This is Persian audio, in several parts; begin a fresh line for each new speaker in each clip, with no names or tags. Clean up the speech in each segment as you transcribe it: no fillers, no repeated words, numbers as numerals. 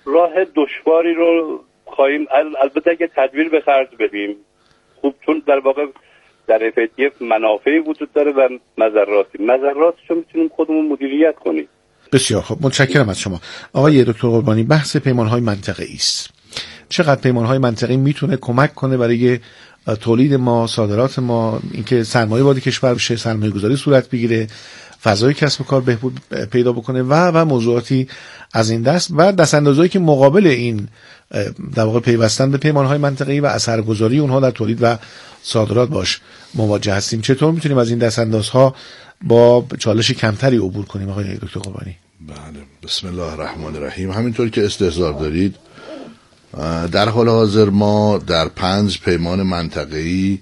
راه دشواری رو خواهیم البته اگه تدبیر به خرج بدیم خوب، چون در واقع در FATF منافعی وجود داره و مضراتش رو میتونیم خودمون مدیریت کنیم.
بسیار خب، متشکرم از شما آقای دکتر قربانی. بحث پیمان‌های منطقه‌ای است. چقدر پیمان‌های منطقه‌ای میتونه کمک کنه برای تولید ما، صادرات ما، اینکه سرمایه وارد کشور بشه، سرمایه‌گذاری صورت بگیره، فضای کسب و کار بهبود پیدا بکنه و موضوعاتی از این دست و دستاندازهایی که مقابل این در واقع پیوستن به پیمان‌های منطقه‌ای و اثرگذاری اونها در تولید و صادرات باش مواجه هستیم. چطور میتونیم از این دستاندازها با چالش کمتری عبور کنیم آقای دکتر قربانی؟
بله، بسم الله الرحمن الرحیم. همینطور که استحضار دارید، در حال حاضر ما در 5 پیمان منطقه‌ای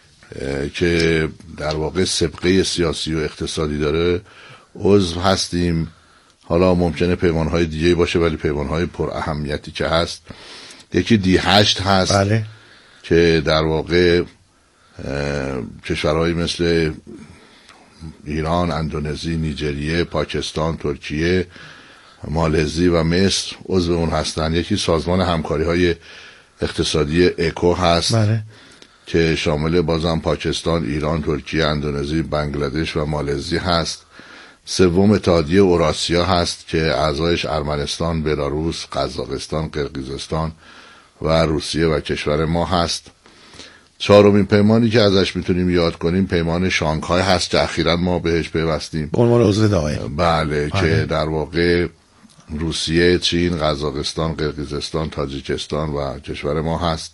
که در واقع سابقه سیاسی و اقتصادی داره عضو هستیم. حالا ممکنه پیمان‌های دیگه باشه، ولی پیمان‌های پر اهمیتی که هست، یکی D8 هست.
بله.
که در واقع کشورهای مثل ایران، اندونزی، نیجریه، پاکستان، ترکیه، مالزی و مصر عضو اون هستن. یکی سازمان همکاری‌های اقتصادی اکو هست.
بله.
که شامل بازم پاکستان، ایران، ترکیه، اندونزی، بنگلادش و مالزی هست. سوم اتحادیه اوراسیا هست که اعضایش ارمنستان، بلاروس، قزاقستان، قرقیزستان و روسیه و کشور ما هست. چهارمین پیمانی که ازش میتونیم یاد کنیم پیمان شانگهای هست که اخیراً ما بهش پیوستیم
به عنوان عضو دائم.
بله. که در واقع روسیه، چین، قزاقستان، قرقیزستان، تاجیکستان و کشور ما هست.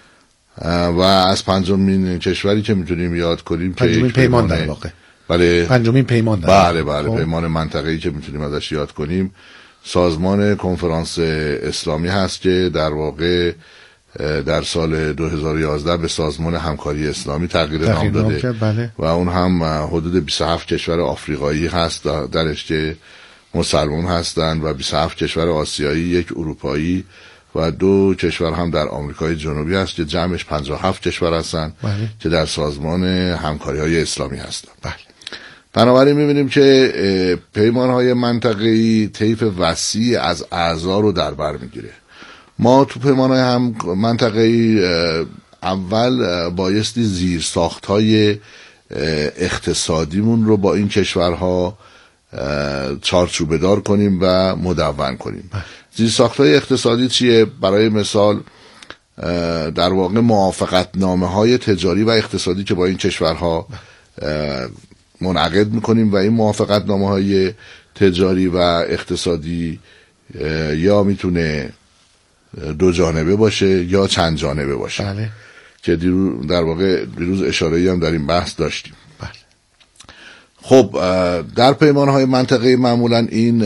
و از پنجمین کشوری که میتونیم یاد کنیم که
پنجمین پیمان در واقع.
بله.
پنجمین پیمان در
بله بله خب. پیمان منطقه‌ای که میتونیم ازش یاد کنیم سازمان کنفرانس اسلامی هست که در واقع در سال 2011 به سازمان همکاری اسلامی تغییر نام داده.
بله.
و اون هم حدود 27 کشور آفریقایی هست درش که مسلمان هستند و 27 کشور آسیایی، 1 اروپایی و 2 کشور هم در آمریکای جنوبی هست که جمعش 57 کشور هستند.
بله.
که در سازمان همکاری‌های اسلامی هستند.
بله.
بنابراین می‌بینیم که پیمان‌های منطقه‌ای طیف وسیع از اعضا رو در بر می‌گیره. ما تو پیمان‌های منطقه‌ای اول بایستی زیرساخت‌های اقتصادیمون رو با این کشورها چارچوبه دار کنیم و مدون کنیم. زیرساخت‌های اقتصادی چیه؟ برای مثال در واقع موافقتنامه‌های تجاری و اقتصادی که با این کشورها منعقد می‌کنیم و این موافقتنامه‌های تجاری و اقتصادی یا میتونه 2 جانبه باشه یا چند جانبه باشه.
بله.
که در واقع دیروز اشاره‌ای هم در این بحث داشتیم.
بله.
خب در پیمان‌های منطقه‌ای معمولاً این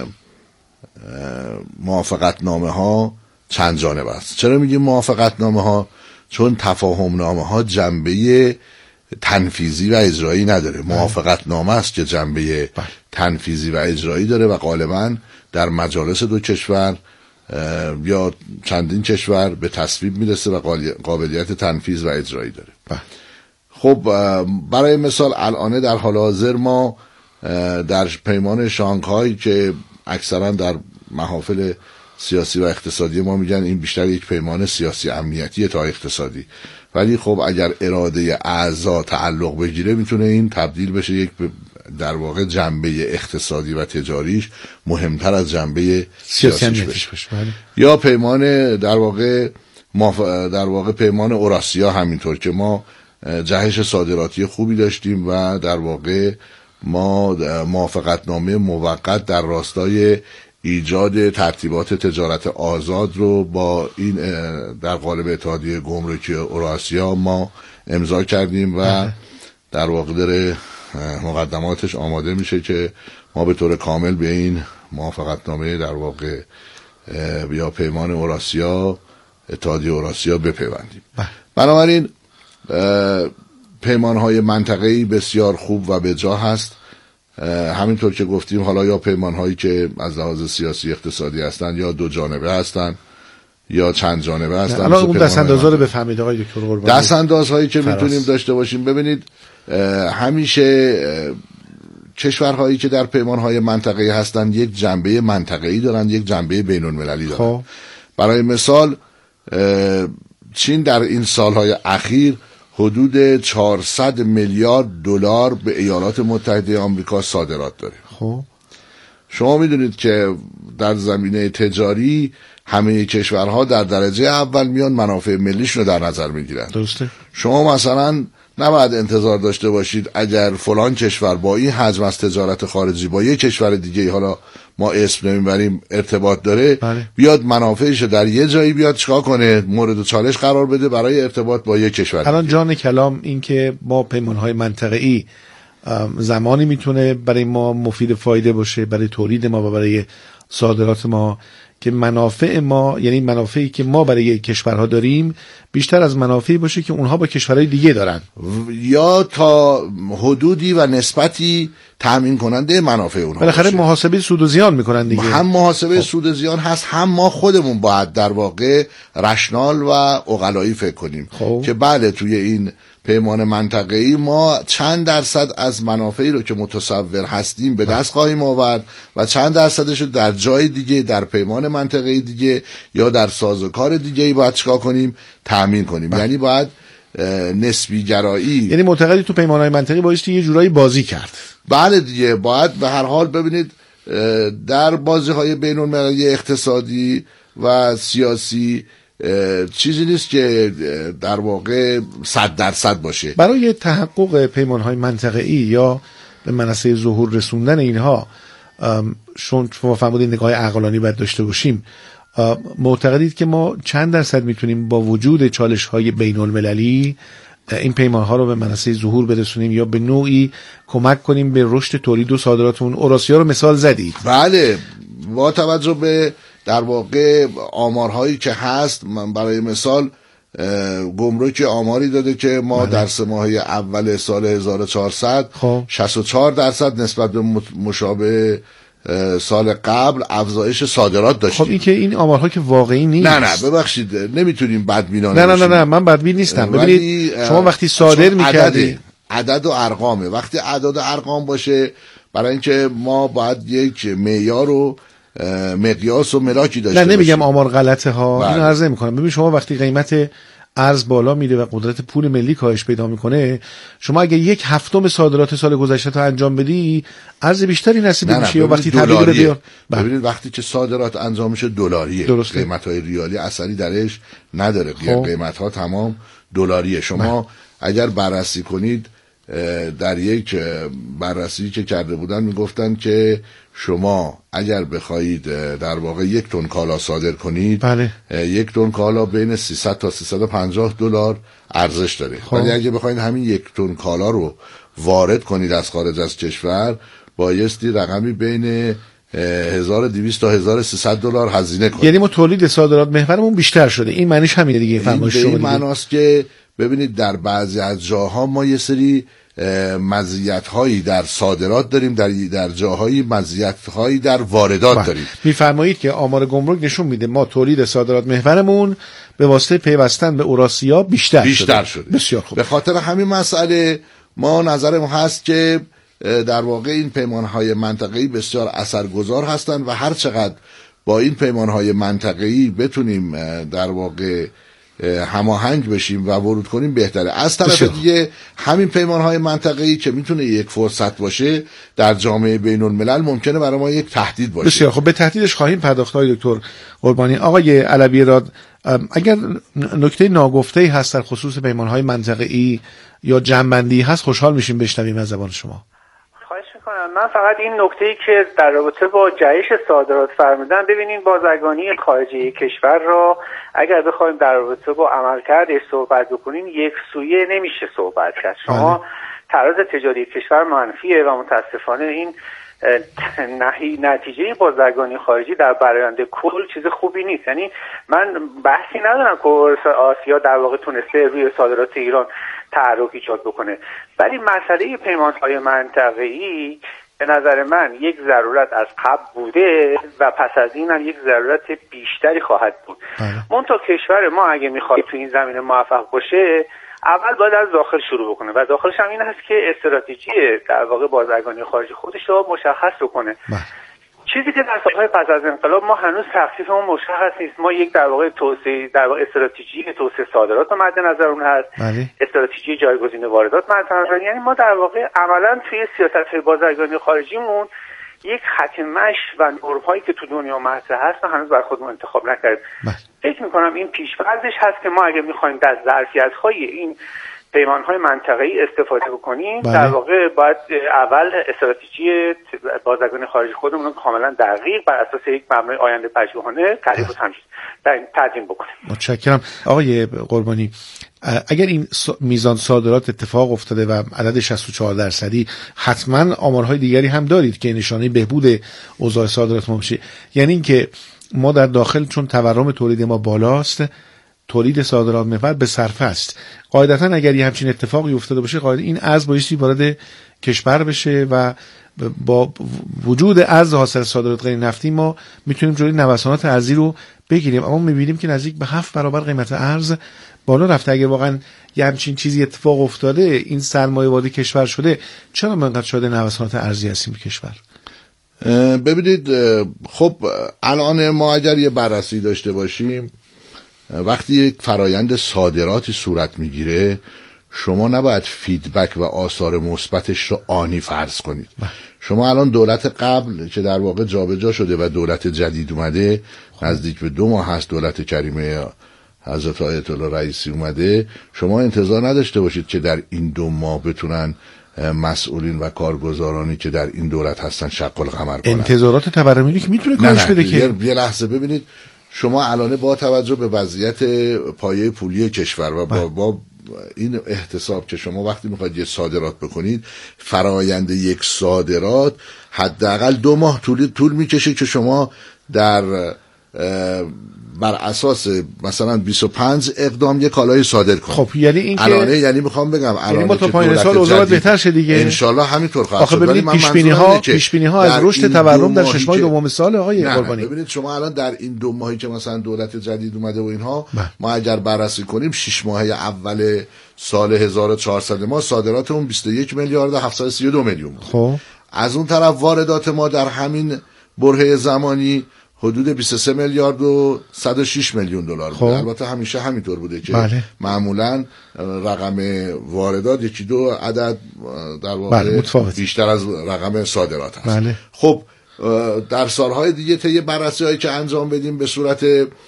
موافقتنامه‌ها چند جانبه است. چرا میگیم موافقتنامه‌ها؟ چون تفاهم‌نامه‌ها جنبه تنفیذی و اجرایی نداره. موافقتنامه است که جنبه تنفیذی و اجرایی داره و غالباً در مجالس 2 کشور یا چندین کشور به تصویب میرسه و قابلیت تنفیذ و اجرایی داره. خب برای مثال الان در حال حاضر ما در پیمان شانگهای که اکثرا در محافل سیاسی و اقتصادی ما میگن این بیشتر یک پیمان سیاسی امنیتی تا اقتصادی، ولی خب اگر اراده اعضا تعلق بگیره میتونه این تبدیل بشه یک در واقع جنبه اقتصادی و تجاریش مهمتر از جنبه سیاسیش بشه. یا پیمان در واقع پیمان اوراسیا همینطور که ما جهش صادراتی خوبی داشتیم و در واقع ما موافقتنامه موقت در راستای ایجاد ترتیبات تجارت آزاد رو با این در قالب اتحادیه گمرکی اوراسیا ما امضا کردیم و در واقع داره مقدماتش آماده میشه که ما به طور کامل به این موافقتنامه در واقع یا پیمان اوراسیا، اتحادیه اوراسیا بپیوندیم. بنابراین پیمان‌های منطقه‌ای بسیار خوب و به جا هست. همینطور که گفتیم حالا یا پیمان‌هایی که از لحاظ سیاسی اقتصادی هستن یا 2 جانبه هستن یا چند جانبه هستن.
الان اون دستاندازها رو بفهمید آقای دکتر قربانی.
دستاندازهایی که میتونیم داشته باشیم، ببینید همیشه کشورهایی که در پیمانهای منطقه‌ای هستند یک جنبه منطقه‌ای دارند، یک جنبه بین‌المللی دارند. برای مثال چین در این سالهای اخیر حدود 400 میلیارد دلار به ایالات متحده آمریکا صادرات داره. شما میدونید که در زمینه تجاری همه کشورها در درجه اول میان منافع ملیشون رو در نظر میگیرن.
درسته.
شما مثلا نباید انتظار داشته باشید اگر فلان کشور با این حجم از تجارت خارجی با یک کشور دیگه، حالا ما اسم نمیبریم، ارتباط داره، بیاد منافعش در یه جایی بیاد چیکار کنه، مورد چالش قرار بده برای ارتباط با یک کشور دیگه.
الان جان کلام این که ما پیمانهای منطقه‌ای زمانی میتونه برای ما مفید فایده باشه، برای تولید ما و برای صادرات ما، که منافع ما، یعنی منافعی که ما برای کشورها داریم بیشتر از منافعی باشه که اونها با کشورهای دیگه دارن، یا
تا حدودی و نسبتی تامین کننده منافع اونها.
بالاخره محاسبه سود و زیان میکنن دیگه.
هم محاسبه سود و زیان هست، هم ما خودمون باید در واقع رشنال و عقلایی فکر کنیم که بله توی این پیمان منطقه‌ای ما چند درصد از منافعی رو که متصور هستیم به دست خواهیم آورد و چند درصدش رو در جای دیگه، در پیمان منطقه‌ای دیگه یا در سازوکار دیگه‌ای باید چیکار کنیم؟ تامین کنیم. یعنی باید نسبی گرایی،
یعنی معتقدی تو پیمان‌های منطقه‌ای بایستی یه جورایی بازی کرد.
بله دیگه، باید به هر حال ببینید در بازی‌های بین‌المللی اقتصادی و سیاسی چیزی نیست که در واقع 100% باشه.
برای تحقق پیمان‌های منطقه‌ای یا به منصه ظهور رسوندن اینها، شما فرمودید نگاه عقلانی باید داشته باشیم، معتقدید که ما چند درصد میتونیم با وجود چالش‌های بین‌المللی این پیمان‌ها رو به منصه ظهور برسونیم یا به نوعی کمک کنیم به رشد تولید و صادراتمون؟ اوراسیا رو مثال زدید.
بله، با توجه به در واقع آمارهایی که هست، من برای مثال گمرک آماری داده که ما در 3 ماه اول سال 1400 64% نسبت به مشابه سال قبل افزایش صادرات داشتیم.
خب این که این آمارها که واقعی نیست.
نه ببخشید، نمیتونیم بدبینانه
باشیم. نه من بدبین نیستم. ببینید شما وقتی صادر می‌کردید،
عدد و ارقامه، وقتی اعداد و ارقام باشه برای اینکه ما باید یک معیار و مقیاس و ملاکی داشته باشیم.
نمیگم آمار غلطه ها، اینو عرض می‌کنم. ببین شما وقتی قیمت ارز بالا میره و قدرت پول ملی کاهش پیدا میکنه، شما اگه 1/7 صادرات سال گذشته تا انجام بدی، ارز بیشتری نصیب میشه. یا وقتی تبدیل بیاد،
ببینید وقتی که صادرات انجام میشه دلاریه، قیمت‌های ریالی اثری درش نداره. قیمت‌ها تمام دلاریه. شما اگر بررسی کنید، در یک بررسی که کرده بودن میگفتن که شما اگر بخواهید در واقع 1 تن کالا صادر کنید، 1 تن کالا بین 300 تا 350 دلار ارزش داره. ولی اگه بخواید همین 1 تن کالا رو وارد کنید از خارج از کشور، بایستی رقمی بین 1200 تا 1300 دلار هزینه کنید.
یعنی ما تولید صادرات محورمون بیشتر شده. این معنیش همینه دیگه.
فرمایش شما این معناست که ببینید در بعضی از جاها ما یه سری مزیت‌هایی در صادرات داریم، در جاهایی مزیت‌هایی در واردات داریم.
می‌فرمایید که آمار گمرک نشون میده ما تولید صادرات محورمون به واسطه پیوستن به اوراسیا بیشتر شده.
بسیار خوب. به خاطر همین مسئله ما نظرمون هست که در واقع این پیمان‌های منطقه‌ای بسیار اثرگذار هستند و هر چقدر با این پیمان‌های منطقه‌ای بتونیم در واقع هماهنگ بشیم و ورود کنیم بهتره. از طرف دیگه همین پیمان‌های منطقه‌ای که میتونه یک فرصت باشه در جامعه بین‌الملل، ممکنه برای ما یک تهدید باشه.
بسیار خب، به تهدیدش خواهیم پرداخت. های دکتر قربانی. آقای علوی راد، اگر نکته ناگفته‌ای هست در خصوص پیمان‌های منطقه‌ای یا جمع‌بندی هست، خوشحال میشیم بشنویم از زبان شما.
من فقط این نکته‌ای که در رابطه با جهش صادرات فرمودن، ببینین بازرگانی خارجی کشور را اگر بخوایم در رابطه با عملکردش صحبت بکنیم، یک سویه نمیشه صحبت کرد. شما تراز تجاری کشور منفیه و متاسفانه این نتیجه بازرگانی خارجی در برآیند کل چیز خوبی نیست. یعنی من بحثی ندارم که آسیا در واقع تونسته روی صادرات ایران تحرک ایجاد بکنه، ولی مسئله پیمان‌های منطقه‌ای به نظر من یک ضرورت از قبل بوده و پس از این هم یک ضرورت بیشتری خواهد بود. منتها کشور ما اگه میخواد تو این زمینه موفق باشه، اول باید از داخل شروع بکنه و داخلش هم این هست که استراتژی در واقع بازرگانی خارجی خودش رو مشخص بکنه. چیزی که در سالهای پس از انقلاب ما هنوز تخصیصمون مشخص نیست. ما یک در واقع استراتژی توسعه صادرات مد نظرمون هست، استراتژی جایگزین واردات مد نظر، یعنی ما در واقع عملا توی سیاست بازرگانی خارجیمون یک خط مشی و نرم‌هایی که تو دنیا مطرح هست هنوز بر خودمون انتخاب نکردیم. فکر می‌کنم این پیش‌فرضش هست که ما اگه می‌خوایم در ظرفیت‌های این پیمان‌های منطقه‌ای استفاده بکنیم، در واقع باید اول استراتژی بازرگانی خارجی خودمون رو کاملا دقیق بر اساس یک مبنای آینده پژوهانه تعریف و تدوین بکنیم.
متشکرم. آقای قربانی، اگر این میزان صادرات اتفاق افتاده و عدد 64%، حتما آمارهای دیگری هم دارید که نشانه بهبود اوضاع صادرات ما باشه. یعنی اینکه ما در داخل چون تورم تولید ما بالاست، تولید صادرات محور به صرفه است. قاعدتا اگر یه همچین اتفاقی افتاده باشه، قاعدتا این ارز بایستی وارد کشور بشه و با وجود ارز حاصل صادرات غیر نفتی ما میتونیم جلوی نوسانات ارزی رو بگیریم. اما میبینیم که نزدیک به 7 برابر قیمت ارز بالا رفته. اگر واقعا یه همچین چیزی اتفاق افتاده، این سرمایه وارد کشور شده، چرا ما انقدر شده نوسانات ارزی هستیم به کشور؟
ببینید، خب الان ما اگر یه بررسی داشته باشیم، وقتی یک فرایند صادراتی صورت میگیره، شما نباید فیدبک و آثار مثبتش رو آنی فرض کنید. شما الان دولت قبل که در واقع جابجا شده و دولت جدید اومده، نزدیک به 2 ماه هست دولت کریمه حضرت آیت الله رئیسی اومده، شما انتظار نداشته باشید که در این 2 ماه بتونن مسئولین و کارگزارانی که در این دولت هستن شق القمر کنن. انتظارات
تورمی که میتونه کارش بده که
یه لحظه ببینید، شما الان با توجه به وضعیت پایه پولی کشور و با این احتساب که شما وقتی میخواید یه صادرات بکنید، فرایند یک صادرات حداقل 2 ماه طول میکشه که شما بر اساس مثلا 25 اقدام یک کالای صادر کنید.
خب یعنی این
که یعنی میخوام بگم الان
ما تا پایین سال اوضاع بهتر شه دیگه،
ان شاء الله همینطور خواهد شد.
ولی پیش بینی ها از رشد تورم در 6 ماه دوم سال آقای قربانی،
ببینید شما الان در این 2 ماهی که مثلا دولت جدید اومده و اینها، ما اگر بررسی کنیم 6 ماهه اول سال 1400 ما صادراتمون 21 میلیارد و 732 میلیون.
خب
از اون طرف واردات ما در همین برهه زمانی حدود 23 میلیارد و 106 میلیون دلار بوده. البته همیشه همینطور بوده که معمولا رقم واردات 1-2 عدد در واقع بیشتر از رقم صادرات هست. خب در سالهای دیگه طی بررسی‌هایی که انجام بدیم به صورت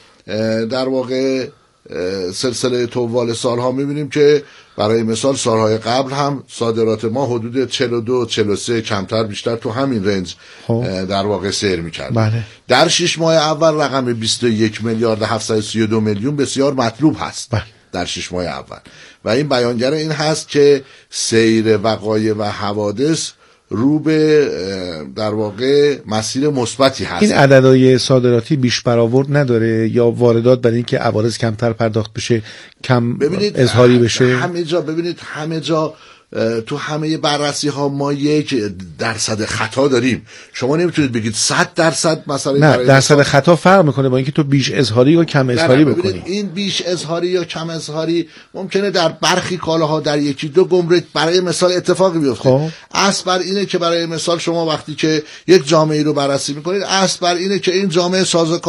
در واقع سلسله طوال سالها میبینیم که برای مثال سالهای قبل هم صادرات ما حدود 42-43 کمتر بیشتر تو همین رنج در واقع سیر میکرد. در 6 ماه اول رقم 21 میلیارد و 732 میلیون بسیار مطلوب هست در 6 ماه اول، و این بیانگر این هست که سیر وقایع و حوادث رو به در واقع مسیر مثبتی هست.
این عددهای صادراتی بیش برآورد نداره یا واردات برای اینکه عوارض کمتر پرداخت بشه کم اظهاری بشه؟
همه جا تو همه بررسی ها ما 1% خطا داریم. شما نمیتونید بگید 100% مثلا.
نه، درصد خطا فرق میکنه با اینکه تو بیش اظهاری یا کم اظهاری بکنی.
این بیش اظهاری یا کم اظهاری ممکنه در برخی کالاها در 1-2 گمرک برای مثال اتفاقی بیفته. اصل بر اینه که برای مثال شما وقتی که یک جامعه رو بررسی میکنید، اصل بر اینه که این جامعه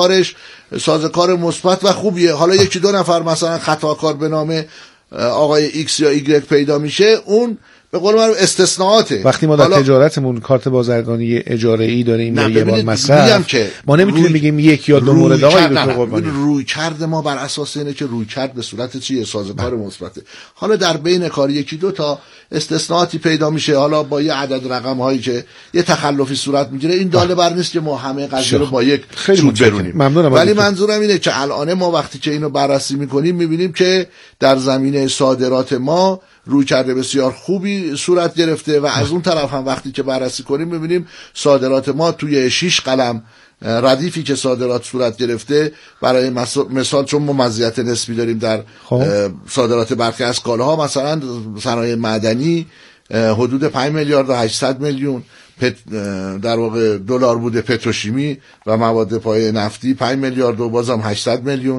سازوکار مثبت و خوبیه. حالا 1-2 نفر مثلا خطاکار به نام آقای ایکس یا ایگرگ پیدا میشه، اون به قول من استثناءاته.
وقتی ما در تجارتمون کارت بازرگانی اجاره‌ای داریم یا یه بار مصرف، ما نمیتونیم بگیم 1 یا 2 مورد آقای
روی کرد ما بر اساس اینه که روی کرد به صورت چیه؟ سازوکار مثبته. حالا در بین کار 1-2 تا استثناءاتی پیدا میشه، حالا با یه عدد رقم هایی که یه تخلفی صورت میگیره، این داله بر نیست که ما همه قضیه رو با یک چوب برونیم. ولی منظورم اینه که الان ما وقتی که اینو بررسی میکنیم میبینیم که در زمینه صادرات ما روی کرده بسیار خوبی صورت گرفته، و از اون طرف هم وقتی که بررسی کنیم میبینیم صادرات ما توی 6 قلم ردیفی که صادرات صورت گرفته، برای مثال چون ما مزیت نسبی داریم در صادرات برخی از کالاها، مثلا صنایع معدنی حدود 5 میلیارد و 800 میلیون در واقع دلار بوده، پتروشیمی و مواد پایه نفتی 5 میلیارد و بازم 800 میلیون،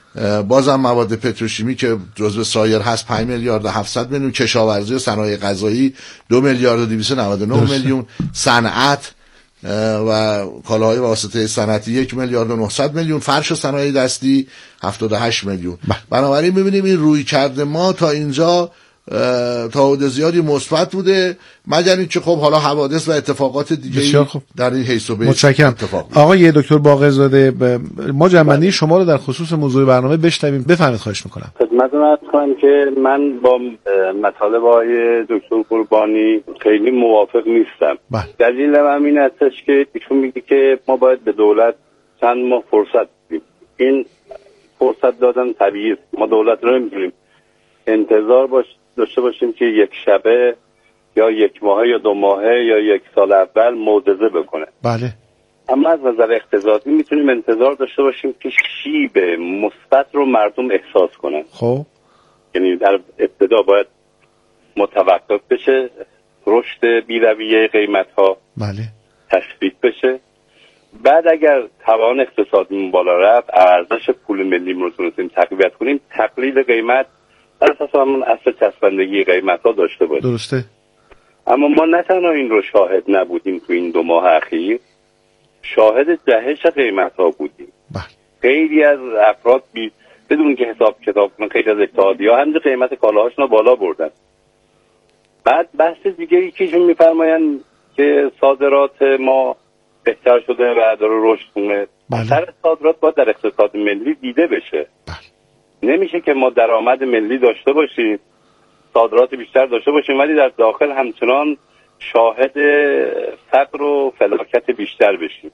بازم مواد پتروشیمی که جزو سایر هست 5 میلیارد و 700 میلیون، کشاورزی و صنایع غذایی 2 میلیارد و 299 میلیون، صنعت و کالاهای واسطه صنعتی 1 میلیارد و 900 میلیون، فرش و صنایع دستی 78 میلیون. بنابراین می‌بینیم این روی کرده ما تا اینجا تا حد زیادی مثبت بوده، مگر اینکه خب حالا حوادث و اتفاقات دیگه در این حیث و به
متشکرم. آقای دکتر باقرزاده، ما جنبندی شما رو در خصوص موضوع برنامه بشنویم. بفرمایید. خواهش میکنم.
خدمتتون عرض کنم که من با مطالب آقای دکتر قربانی خیلی موافق نیستم. دلیلم همین هستش که ایشون میگه که ما باید به دولت چند ماه فرصت بدیم. این فرصت دادن طبیعیه. ما دولت رو نمیتونیم انتظار داشته باشیم که یک شبه یا یک ماهه یا 2 ماهه یا 1 سال اول معجزه بکنه.
بله.
اما از نظر اقتصادی میتونیم انتظار داشته باشیم که شیب مثبت رو مردم احساس کنن.
خب
یعنی در ابتدا باید متوقف بشه رشد بی‌رویه قیمت ها.
بله.
تثبیت بشه. بعد اگر توان اقتصادی بالا رفت، ارزش پول ملی رو تونستیم تقویت کنیم، تقلیل قیمت در اساس همون اصل چسبندگی قیمت ها داشته باشیم.
درسته.
اما ما نه تنها این رو شاهد نبودیم تو این 2 ماه اخیر، شاهد جهش قیمت ها بودیم. خیلی از افراد بدون که حساب کتاب کنن، خیلی از اتحادیه‌ها همینجا قیمت کالاهاشون رو بالا بردن. بعد بحث دیگری که ایشون میفرمایند که صادرات ما بهتر شده و داره رشد کنه. اثر صادرات باید در اقتصاد ملی دیده بشه. نمیشه که ما درآمد ملی داشته باشیم، صادرات بیشتر داشته باشیم، ولی در داخل همچنان شاهد فقر و فلاکت بیشتر بشیم.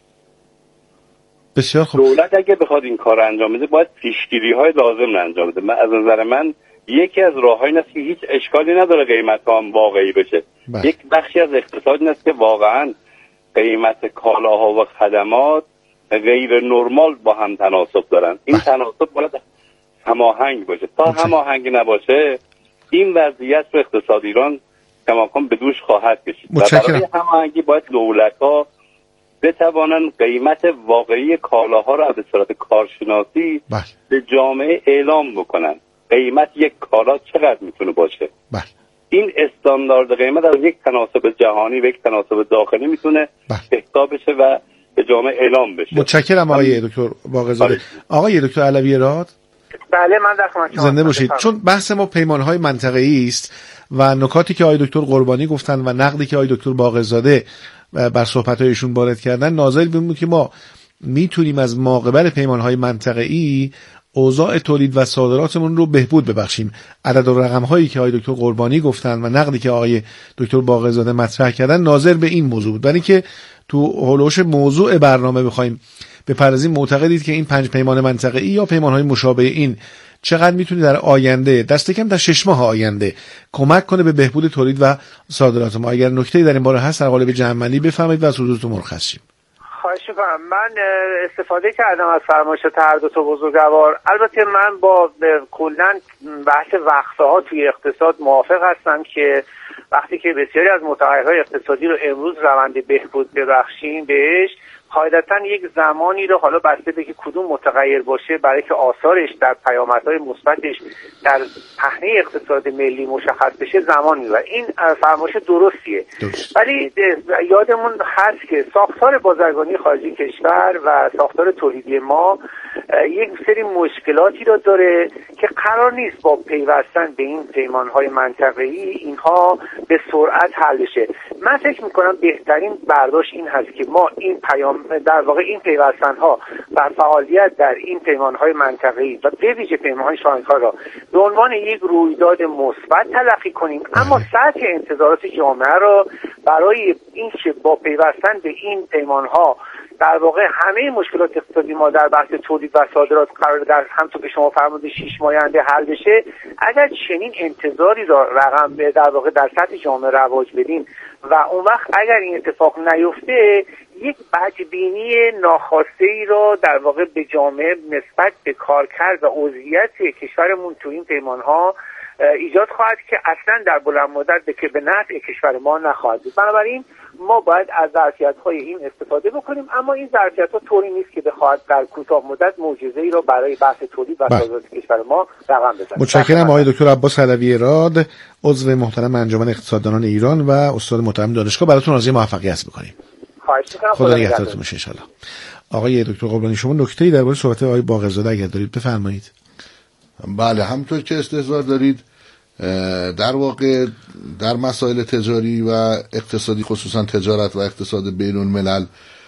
بسیار خوب.
دولت اگه بخواد این کار انجام بده باید پیشگیری‌های لازم انجام بده. از نظر من یکی از راه‌های این است که هیچ اشکالی نداره قیمت‌ها هم واقعی بشه. یک بخشی از اقتصاد این است که واقعاً قیمت کالاها و خدمات غیر نرمال با هم تناسب دارن. این تناسب باید هماهنگ باشه. تا هماهنگ نباشه این وضعیت رو اقتصاد ایران کماکان به دوش خواهد کشید. برای هماهنگی باید دولت‌ها بتوانن قیمت واقعی کالاها رو به صورت کارشناسی به جامعه اعلام بکنن. قیمت یک کالا چقدر میتونه باشه؟ این استاندارد قیمت از یک تناسب جهانی و یک تناسب داخلی میتونه احسا بشه و به جامعه اعلام بشه.
متشکرم آقای دکتر باقرزاده. آقای دکتر علوی راد.
بله من در خدمت شما.
زنده باشید. چون بحث ما پیمان‌های منطقه‌ای است و نکاتی که آقای دکتر قربانی گفتن و نقدی که آقای دکتر باقرزاده بر صحبت‌هایشون وارد کردن ناظر بمونه که ما میتونیم از ماقبل پیمان‌های منطقه‌ای اوضاع تولید و صادراتمون رو بهبود ببخشیم. عدد و رقم‌هایی که آقای دکتر قربانی گفتن و نقدی که آقای دکتر باقرزاده مطرح کردن ناظر به این موضوع بود. برای اینکه تو هولوش موضوع برنامه بخوایم بپردازیم، معتقدید که این 5 پیمان منطقه‌ای یا پیمان‌های مشابه این چقدر میتونه در آینده، دست کم در 6 ماه آینده، کمک کنه به بهبود تولید و صادرات ما؟ اگر نکته‌ای در این باره هست در قالب جمع‌بندی بفرمایید و از حضورتون مرخص شیم.
خواهش می‌کنم. من استفاده کردم از فرمایشات هر دو تا بزرگوار. البته من با کلاً بحث وقفه‌ها توی اقتصاد موافق هستم که وقتی که بسیاری از متغیرهای اقتصادی رو امروز روند بهبود ببخشیم بهش، قاعدتاً یک زمانی رو، حالا بسته به که کدوم متغیر باشه، برای که آثارش در پیامدهای مثبتش در پهنه اقتصاد ملی مشخص بشه زمان میبره. این فرمایش درستیه. ولی یادمون هست که ساختار بازرگانی خارجی کشور و ساختار تولیدی ما یک سری مشکلاتی رو داره که قرار نیست با پیوستن به این پیمانهای منطقه‌ای اینها به سرعت حل بشه. من فکر میکنم بهترین برداشت این هست که ما این در واقع این پیوستن‌ها و فعالیت در این پیمان‌های منطقه‌ای و به ویژه پیمان‌های شانگهای را به عنوان یک رویداد مثبت تلقی کنیم، اما سطح انتظارات جامعه را برای اینکه با پیوستن به این پیمان‌ها در واقع همه مشکلات اقتصادی ما در بحث تولید و صادرات قرار در همونطور که شما فرمودید 6 ماه آینده حل بشه، اگر چنین انتظاری را رقم در واقع در سطح جامعه رواج بدیم و اون وقت اگر این اتفاق نیفته، یک بدبینی ناخواسته ای را در واقع به جامعه نسبت به کارکرد و عضویت کشورمون تو این پیمانها ایجاد خواهد که اصلا در بلند مدت به نفع کشور ما نخواهد بود. بنابراین ما باید از ظرفیت‌های این استفاده بکنیم، اما این ظرفیت‌ها طوری نیست که بخواد در کوتاه مدت معجزه‌ای را برای بحث تولید و صادرات کشور ما رقم بزنه.
متشکرم آقای دکتر عباس علوی راد، عضو محترم انجمن اقتصاددانان ایران و استاد محترم دانشگاه. براتون آرزوی موفقیت می‌کنیم.
خواهش می‌کنم.
خدا نگهدارتون باشه ان شاءالله. آقای دکتر قربانی، شما نکته‌ای درباره صحبت آقای باقرزاده اگر دارید بفرمایید.
بله، همونطور که استحضار دارید، در واقع در مسائل تجاری و اقتصادی، خصوصا تجارت و اقتصاد بین الملل،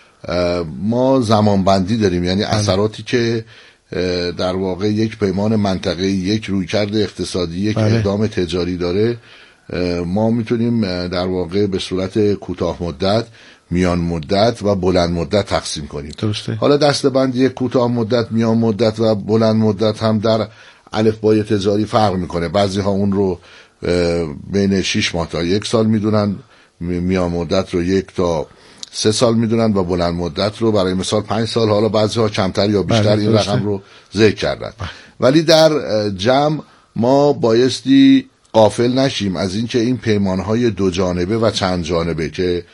ما زمان بندی داریم. یعنی اثراتی که در واقع یک پیمان منطقه‌ای، یک رویکرد اقتصادی، یک اقدام تجاری داره، ما میتونیم در واقع به صورت کوتاه مدت، میان مدت و بلند مدت تقسیم کنیم.
درسته.
حالا دسته‌بندی کوتاه مدت، میان مدت و بلند مدت هم در الفبای تجاری فرق میکنه. بعضی ها اون رو بین 6 ماه تا 1 سال میدونن، میان مدت رو 1 تا 3 سال میدونن و بلند مدت رو برای مثال 5 سال. حالا بعضی ها کمتر یا بیشتر این رقم رو ذکر کردن. ولی در جمع ما بایستی غافل نشیم از این که این پیمانهای دو جانبه و چند جانبه، که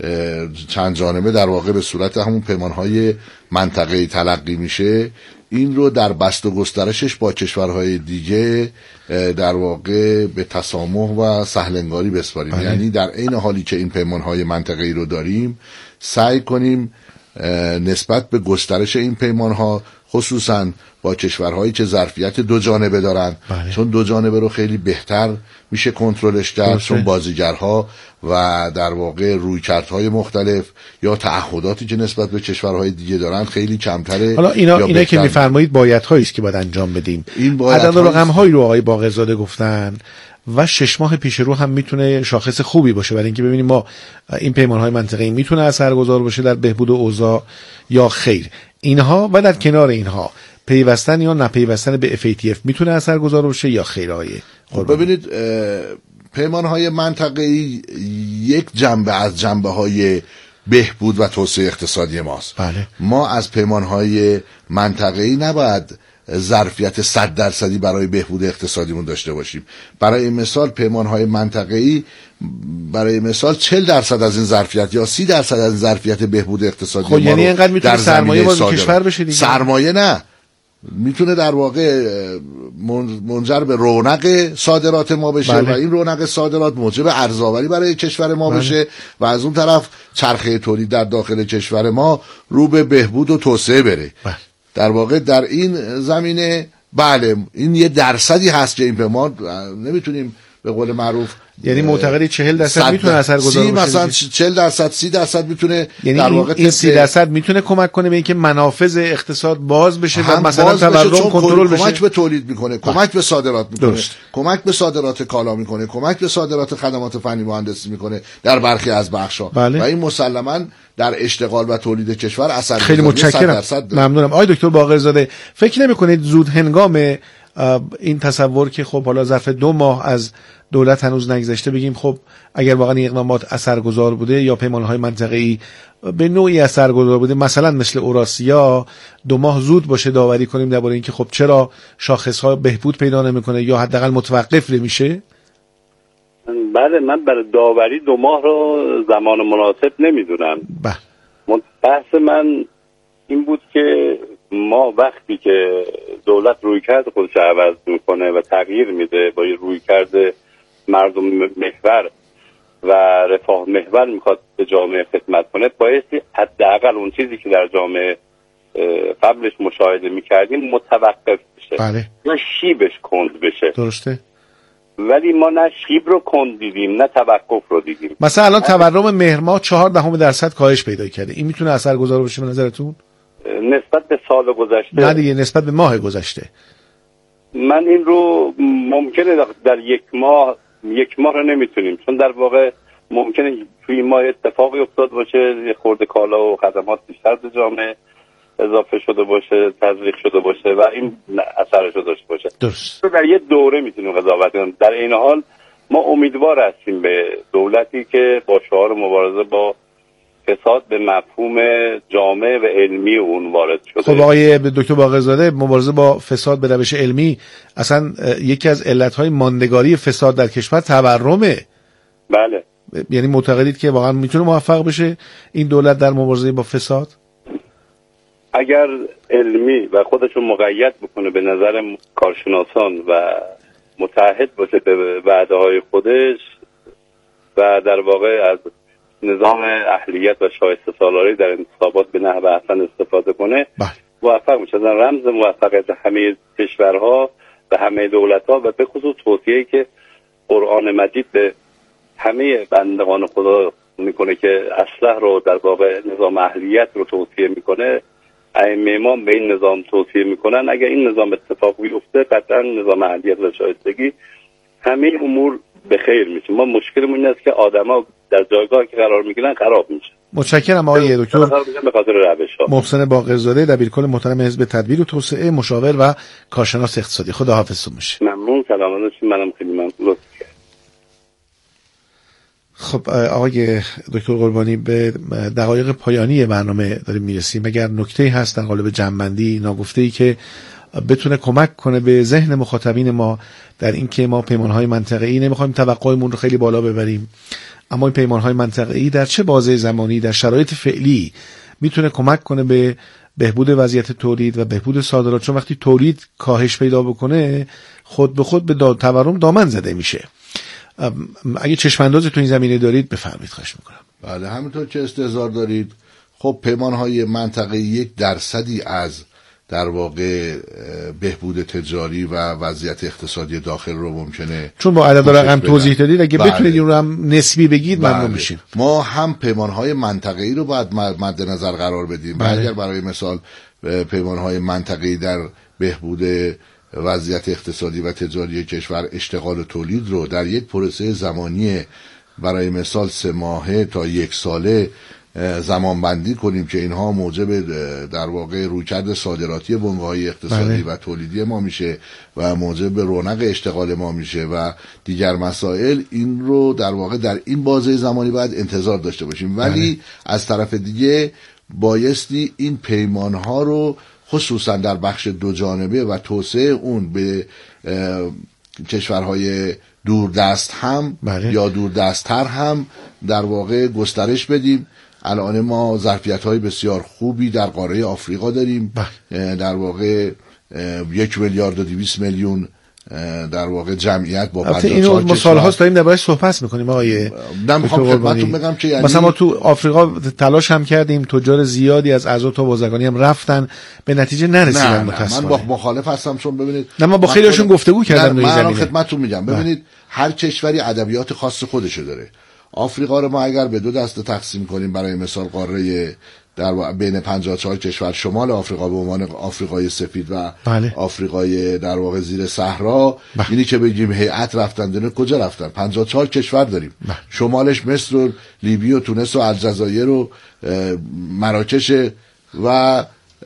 چند جانبه در واقع به صورت همون پیمانهای منطقه‌ای تلقی میشه، این رو در بست و گسترشش با کشورهای دیگه در واقع به تسامح و سهلنگاری بسپاریم. یعنی در عین حالی که این پیمانهای منطقه‌ای رو داریم، سعی کنیم نسبت به گسترش این پیمانها، خصوصا با کشورهایی که ظرفیت دو جانبه دارن، چون دو جانبه رو خیلی بهتر میشه کنترلش کرد، چون بازیگرها و در واقع رویکردهای مختلف یا تعهداتی که نسبت به کشورهای دیگه دارن خیلی کمتره.
حالا اینا که میفرمایید بایدهایی است که باید انجام بدیم. عدد و رقم‌هایی رو آقای باقرزاده گفتن و 6 ماه پیش رو هم میتونه شاخص خوبی باشه برای اینکه ببینیم ما این پیمانهای منطقه‌ای میتونه اثرگذار باشه در بهبود اوضاع یا خیر. اینها و در کنار اینها پیوستن یا نپیوستن به FATF میتونه اثرگذار باشه یا خیر.
ببینید، پیمانهای منطقه‌ای یک جنبه از جنبه‌های بهبود و توسعه اقتصادی ماست.
بله.
ما از پیمانهای منطقه‌ای نباید ظرفیت 100% برای بهبود اقتصادیمون داشته باشیم. برای مثال پیمانهای منطقه‌ای، برای مثال 40% از این ظرفیت یا 30% از ظرفیت بهبود اقتصادی ما
یعنی اینقدر میتونه سرمایه وارد کشور بشه دیگه.
سرمایه نه، میتونه در واقع منجر به رونق صادرات ما بشه. و این رونق صادرات موجب ارزآوری برای کشور ما بشه و از اون طرف چرخه تولید در داخل کشور ما رو به بهبود و توسعه بره. در واقع در این زمینه بله، این یه درصدی هست که این پیمان نمیتونیم به قول معروف،
یعنی معتقدی 40% میتونه اثرگذار باشه،
مثلا 40% 30% میتونه،
یعنی
در واقع
این 30% میتونه کمک کنه به اینکه منافذ اقتصاد باز بشه و مثلا تورم کنترل بشه.
کمک به تولید میکنه، کمک به صادرات میکنه، کمک به صادرات کالا میکنه، کمک به صادرات خدمات فنی مهندسی میکنه در برخی از بخشا. و این مسلماً در اشتغال و تولید کشور اثر میذاره.
خیلی متشکرم، ممنونم. آقای دکتر باقرزاده، فکر نمی‌کنید زود هنگام این تصور که خب حالا ظرف 2 ماه از دولت هنوز نگذشته بگیم خب اگر واقعا این اقدامات اثرگذار بوده یا پیمانهای منطقه‌ای به نوعی اثرگذار بوده، مثلا مثل اوراسیا 2 ماه زود باشه داوری کنیم درباره اینکه خب چرا شاخص‌ها بهبود پیدا نمی‌کنه یا حداقل متوقف نمیشه؟
بله، من برای داوری 2 ماه رو زمان مناسب نمیدونم. بحث من این بود که ما وقتی که دولت رویکرد خودش عوض میکنه و تغییر میده، با رویکرد مردم محور و رفاه محور میخواد به جامعه خدمت کنه، بایستی حداقل اون چیزی که در جامعه قبلش مشاهده میکردیم متوقف بشه یا شیبش کند بشه.
درسته.
ولی ما نه شیب رو کند دیدیم نه توقف رو دیدیم.
مثلا الان تورم مهر ماه 0.4% کاهش پیدا کرده، این میتونه اثرگذار باشه به نظرتون؟
نسبت به سال گذشته؟
نه دیگه، نسبت به ماه گذشته.
من این رو ممکنه در یک ماه رو نمیتونیم، چون در واقع ممکنه توی ماه اتفاقی افتاد باشه، یه خورده کالا و خدمات بیشتر به جامعه اضافه شده باشه، تزریق شده باشه و این اثرش رو داشته باشه.
درست.
در یه دوره میتونیم قضاوت کنیم. در این حال ما امیدوار هستیم به دولتی که با شعار مبارزه با فساد به مفهوم جامع و علمی اون وارد شده.
خب آقای دکتر باقرزاده، مبارزه با فساد به روش علمی اصلا یکی از علتهای ماندگاری فساد در کشور تورمه.
بله.
یعنی معتقدید که واقعا میتونه موفق بشه این دولت در مبارزه با فساد؟
اگر علمی و خودشون مقید بکنه به نظر کارشناسان و متعهد باشه به وعده‌های خودش و در واقع از نظام اهلیت و شایسته سالاری در انتخابات به نحو احسن استفاده کنه، موفق میشه. رمز موفقیت همه کشورها و همه دولت‌ها و به خصوص توصیه‌ای که قرآن مجید به همه بندگان خدا میکنه که اصلاح رو در واقع نظام اهلیت رو توصیه میکنه، ائمه امام به این نظام توصیه میکنن. اگر این نظام اتفاق بیفته قطعا نظام اهلیت و شایستگی همه امور به خیر میشه. ما مشکلمون این است که آدما در جایگاهی که قرار میگیرن خراب میشه.
متشکرم آقای دکتر
به خاطر روش‌ها.
محسن باقرزاده، دبیرکل محترم حزب تدبیر و توسعه، مشاور و کارشناس اقتصادی. خدا حافظتون باشه.
ممنون. سلامت باشید. منم خیلی ممنون.
خب آقای دکتر قربانی، به دقایق پایانی برنامه داریم میرسیم. اگر نکته‌ای هست در قالب جمع‌بندی ناگفته‌ای که بتونه کمک کنه به ذهن مخاطبین ما در این که ما پیمان‌های منطقه‌ای نمی‌خوایم توقعمون رو خیلی بالا ببریم، اما این پیمان‌های منطقه‌ای در چه بازه زمانی در شرایط فعلی میتونه کمک کنه به بهبود وضعیت تولید و بهبود صادرات؟ چون وقتی تولید کاهش پیدا بکنه خود به خود به تورم دامن زده میشه. اگه چشماندازی تو این زمینه دارید بفرمایید، خواهش میکنم.
بله، همونطور که استحضار دارید، خب پیمان‌های منطقه‌ای 1% از در واقع بهبود تجاری و وضعیت اقتصادی داخل رو ممکنه، چون با عدد رقم توضیح دادید، اگه بتونید این رو هم نسبی بگید ممنون میشیم. ما هم پیمان‌های منطقه‌ای رو باید مد نظر قرار بدیم. اگر برای مثال پیمان‌های منطقه‌ای در بهبود وضعیت اقتصادی و تجاری کشور اشتغال و تولید رو در یک پروسه زمانی برای مثال 3 ماهه تا 1 ساله زمان بندی کنیم که اینها موجب در واقع رویکرد صادراتی بنگاه‌های اقتصادی و تولیدی ما میشه و موجب رونق اشتغال ما میشه و دیگر مسائل، این رو در واقع در این بازه زمانی باید انتظار داشته باشیم. ولی از طرف دیگه بایستی این پیمان‌ها رو خصوصا در بخش دو جانبه و توسعه اون به کشورهای دوردست هم یا دوردست‌تر هم در واقع گسترش بدیم. الان ما ظرفیت‌های بسیار خوبی در قاره آفریقا داریم. در واقع 1,200,000,000 در واقع جمعیت با 54
اینو مثال هاست داریم دربارش صحبت می‌کنیم آقای.
نمی‌خوام خدمتتون بگم که یعنی
مثلا ما تو آفریقا تلاش هم کردیم، تجار زیادی از عزا تا بازرگانی هم رفتن، به نتیجه نرسیدن متأسفانه.
من با مخالف هستم، چون ببینید
من با خیلیشون گفتگو کردم.
من خدمتتون میگم ببینید هر کشوری ادبیات خاص خودشو داره. آفریقا رو ما اگر به 2 دسته تقسیم کنیم، برای مثال قاره در بین 54 کشور، شمال آفریقا به عنوان آفریقای سفید و آفریقای در واقع زیر صحرا، اینی که بگیم هیئت رفتن دونه، کجا رفتن؟ 54 کشور داریم. شمالش مصر و لیبی و تونس و الجزایر و مراکش و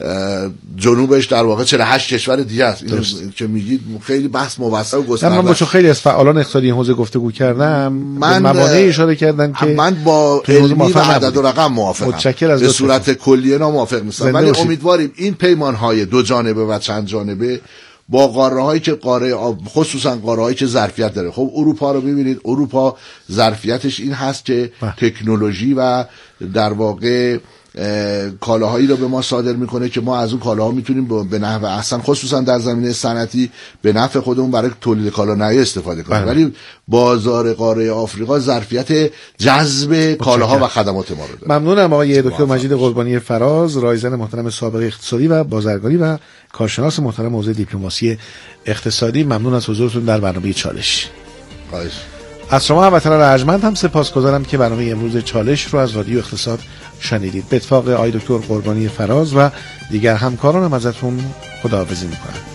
جنوبش در واقع 48 کشور دیگه است. این که میگید خیلی بحث موسع و گسترده.
من با خیلی از فعالان اقتصادی حوزه گفتگو کردم، من موانعی اشاره کردن که
من با علمی و عدد و رقم موافقم، به صورت کلیه ناموافق نیستم. ولی امیدواریم این پیمان‌های دو جانبه و چند جانبه با قاره‌هایی که خصوصا قاره‌هایی که ظرفیت داره. خب اروپا رو ببینید، اروپا ظرفیتش این هست که تکنولوژی و در واقع کالاهایی رو به ما صادر میکنه که ما از اون کالاها میتونیم به نحو احسن، خصوصا در زمینه صنعتی، به نفع خودمون برای تولید کالا نهایی استفاده کنیم. ولی بازار قاره آفریقا ظرفیت جذب کالاها و خدمات ما رو داره.
ممنونم آقای دکتر مجید قربانی فراز، رایزن محترم سابق اقتصادی و بازرگانی و کارشناس محترم حوزه دیپلماسی اقتصادی. ممنون از حضورتون در برنامه چالش.
خواهش.
از شما هموطنان ارجمند هم سپاسگزارم که برنامه امروز چالش رو از رادیو اقتصاد شنیدید. به اتفاق آقای دکتر قربانی فراز و دیگر همکارانم ازتون خداحافظی میکنم.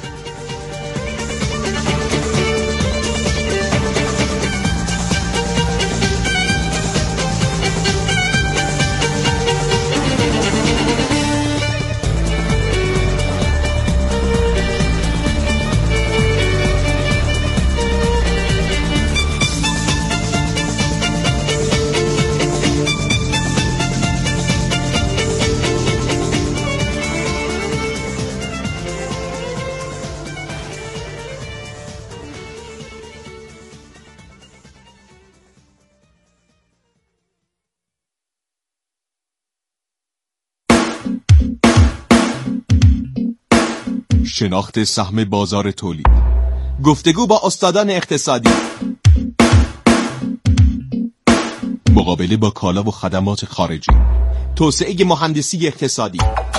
شناخت سهم بازار تولید، گفتگو با استادان اقتصادی، مقابله با کالا و خدمات خارجی، توسعه مهندسی اقتصادی،